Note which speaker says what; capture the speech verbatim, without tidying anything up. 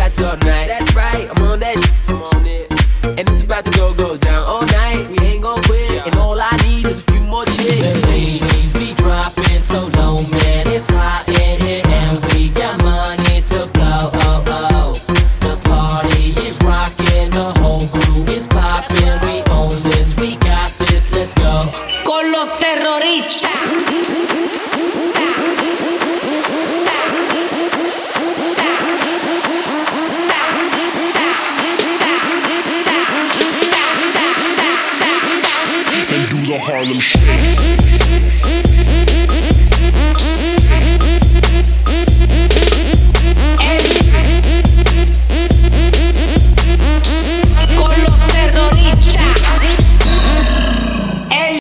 Speaker 1: shots all night. That's right, I'm on that shit. I'm on it. And it's about to go, go down all night. We ain't gon' quit, and all I need is a few more chicks.
Speaker 2: The ladies be dropping so low, man, it's hot in here, and we got money to blow. Oh oh, the party is rocking, the whole crew is popping. We own this, we got this, let's go.
Speaker 3: Con los terroristas.
Speaker 4: The Harlem Shake.